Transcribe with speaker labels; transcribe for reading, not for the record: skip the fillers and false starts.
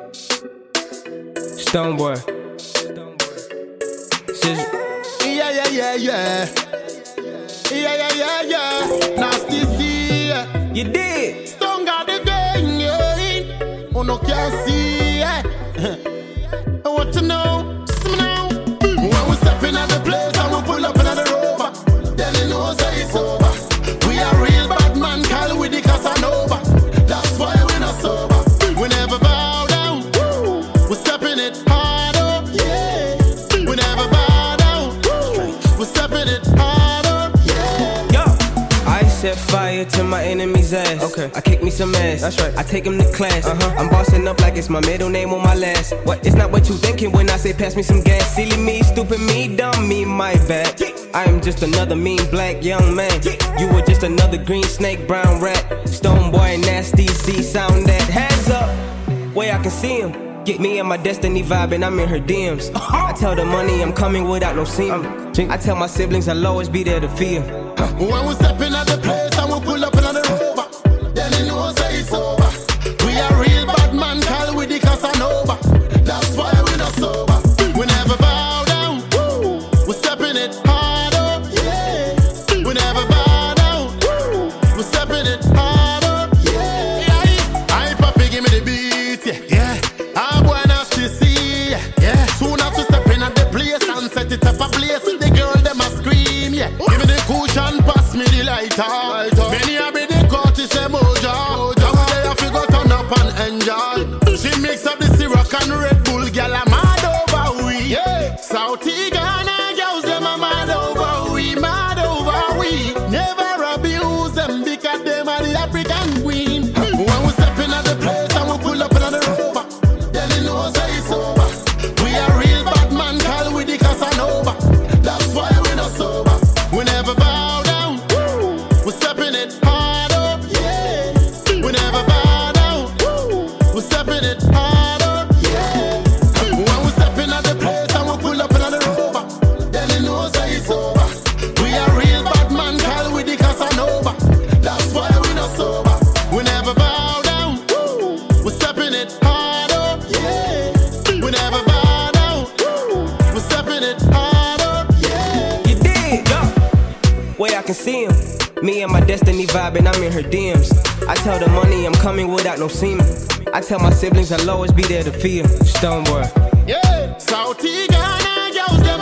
Speaker 1: Stoneboy.
Speaker 2: Yeah. Nasty C.
Speaker 1: You did.
Speaker 2: Stone got the gang, yeah. Oh, no, can't see, yeah. What you know? See me now. When we step in at the place and we pull up in the Rover, then you know say it's over. We are real bad man, call with the Casanova. That's why we not sober. We never bow down. We stepping it harder, yeah. We never bow down. We stepping it harder, yeah.
Speaker 1: Yo, I set fire to my enemy's ass. Okay, I kick me some ass. That's right. I take him to class. I'm bossing up like it's my middle name on my last. What? It's not what you thinking when I say pass me some gas. Silly me, stupid me, dumb me, my bad. I am just another mean black young man. You were just another green snake, brown rat. Stoneboy, nasty C, sound that hands up. Way I can see him. Get me and my destiny vibe and I'm in her DMs. I tell the money I'm coming without no seam. I tell my siblings I'll always be there to fear.
Speaker 2: When we step in at the place and we pull up in the Rover, then you know say it's over. We are real bad man, call with the Casanova. That's why we not sober. We never bow down. We stepping it harder, yeah. We never bow down. We stepping it harder, yeah. I papi give me the beat, yeah. I boy nasty see, yeah. Soon as we step in at the place and set it up a place, the girl them a scream, yeah. Give me the cushion, pass me the lighter. Many a be the Curtis Emoja. Now they have to go turn up and enjoy. She mix up the Ciroc and Red Bull, girl I'm mad over we. Yeah. Southie Ghana girls them a mad over we, mad over we. Never abuse them because them are the African queen. When we step in at the place and we pull up in the Rover, then you know say it's over. We are real bad man, call with the Casanova. That's why we not sober. We never bow down. We stepping it harder, yeah. We never bow down. We stepping it harder, yeah. When we step in at the place and we pull up in the Rover, then you know say it's over. We are real bad man, call with the Casanova. That's why we not sober. We never bow down. We stepping it harder, yeah. We never bow down. We stepping it harder, yeah.
Speaker 1: You did, yo. Way I can see him. Me and my destiny vibe and I'm in her DMs. I tell the money I'm coming without no semen. I tell my siblings I'll always be there to fear. Stoneboy.
Speaker 2: Yeah, Southie Ghana girls them